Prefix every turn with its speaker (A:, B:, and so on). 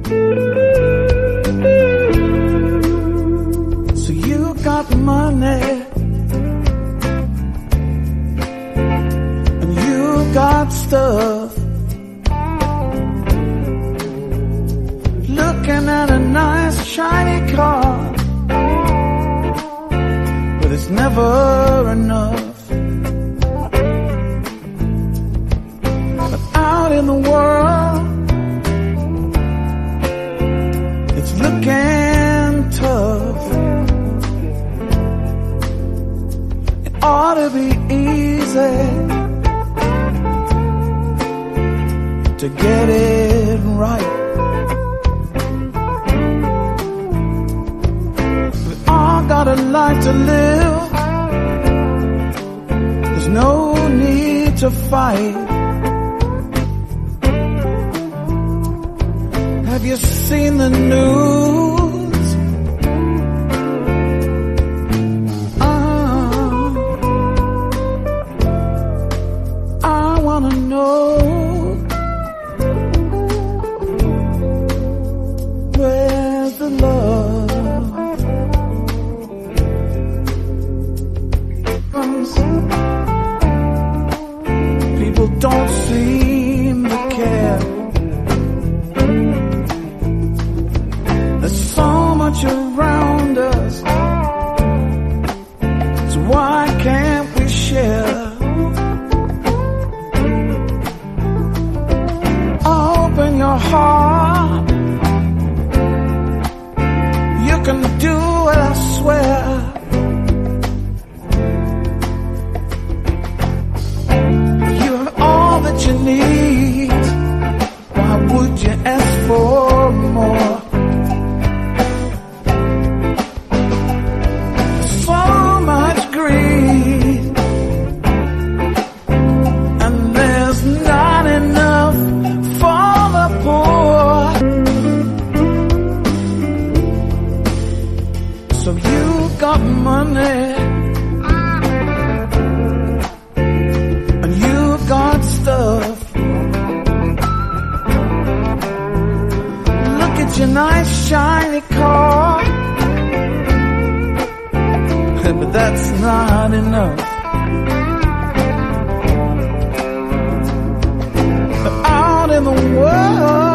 A: So you got money and you got stuff, looking at a nice shiny car, but it's never enough. But out in the world, it's looking tough. It ought to be easy to get it right. We all got a life to live. There's no need to fight. Have you seen the news? I wanna know where's the love? People don't seem to care. There's so much around us, so why can't we share? Open your heart, you can do it, I swear. If you have all that you need, why would you ask for more? So much greed, and there's not enough for the poor. So you got money and you got stuff. Look at your nice shiny car, but that's not enough. But out in the world,